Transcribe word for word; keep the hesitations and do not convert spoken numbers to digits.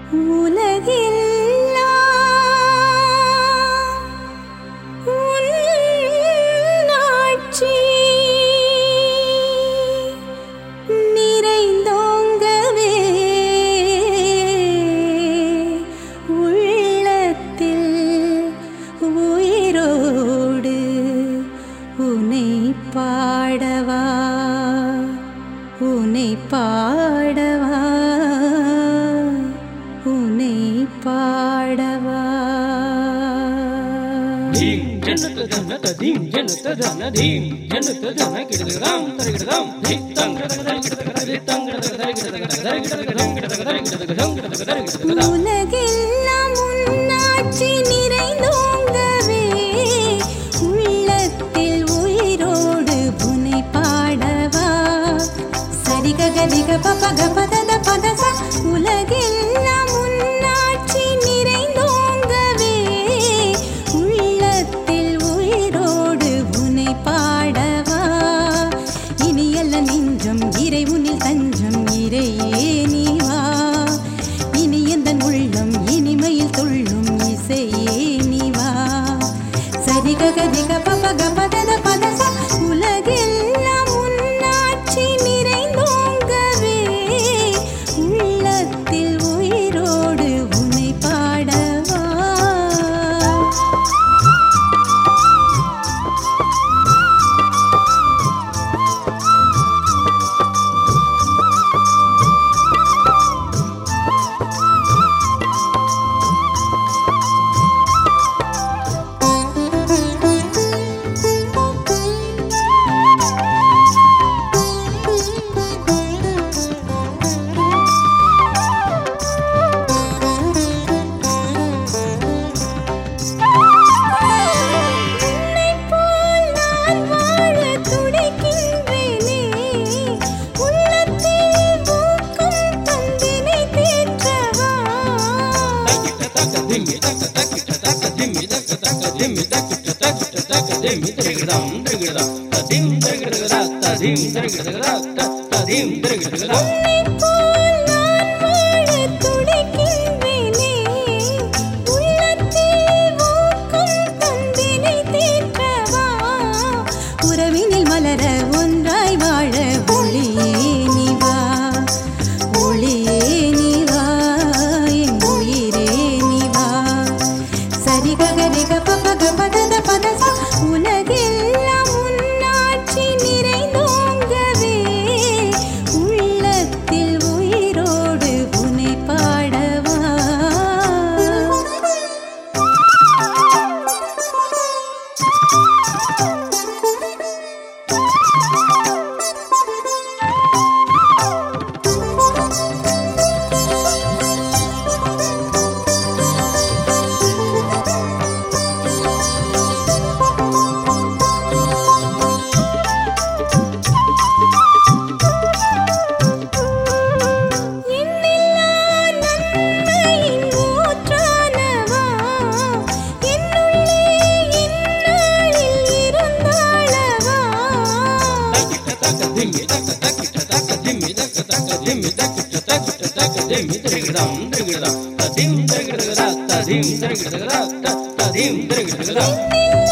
பாடவா உன்னை பாடவா உன்னை பாடவா தீம் ஜன்னத ஜன்னத தீம் ஜன்னத ஜன்னத தீம் ஜன்னத ஜன கிடதகம் தரகிடதம் தீம் தங்கடதகம் கிடதகம் தங்கடதகம் உலகெல்லாம் உன்னாட்சி நிறைந்தோங்கவே உள்ளத்தில் உயிரோடு உன்னை பாடவா சரிக கதிக பப கபதத பதச உலகெல்லாம் உன்னாட்சி நிறைந்தோங்கவே உள்ளத்தில் உயிரோடு உன்னை பாடவா இனியல்ல நெஞ்சம் இறை உன்னில் தஞ்சம் இறையே நீ வா இனி எந்தன் உள்ளம் இனிமையில் துள்ளும் இசையே நீ வா சரிக கதிக பப கபதத பதச உலகெல்லாம் உன்னாட்சி நிறைந்தோங்கவே உள்ளத்தில் உயிரோடு உன்னை பாடவா உறவினில் மலர ஒன்றாய் வாழ ஒளியே நீ வா ஒளியே நீ வா என் உயிரே நீ வா சரிக கதிக பப கபதத பதச உலகெல்லாம் உன்னாட்சி நிறைந்தோங்கவே உள்ளத்தில் உயிரோடு உன்னை பாடவா தீம்